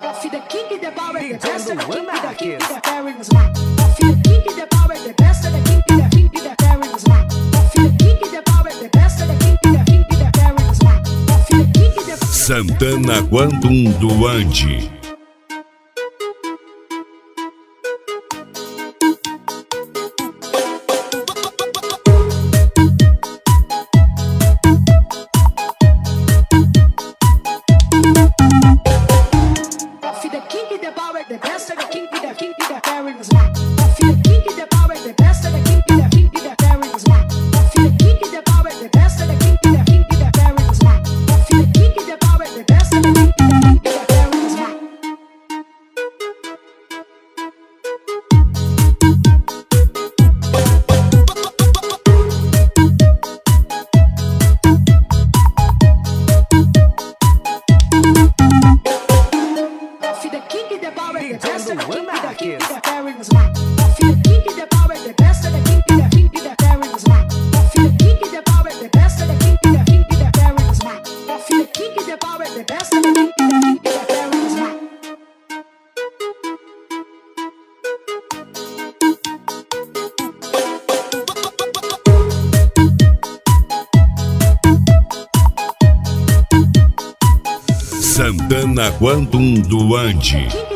Off the king, the power, the best of the king, the king, the fairy was mine. Off the king, the power, the best of the king, the king, the fairy was mine. Off the king, the power, the best of the king, the king, the fairy was mine. Off the king, the Santana Quantum do Andi. the best of the king, the king, the fairy was mine. I feel the king, the power, the best of the king, the king, the fairy was mine. I feel the king, the power, the best of the king, the king, the fairy was mine. I feel the king, the power, the best of the king, the king, the fairy was mine. Santana Quantum do Andi.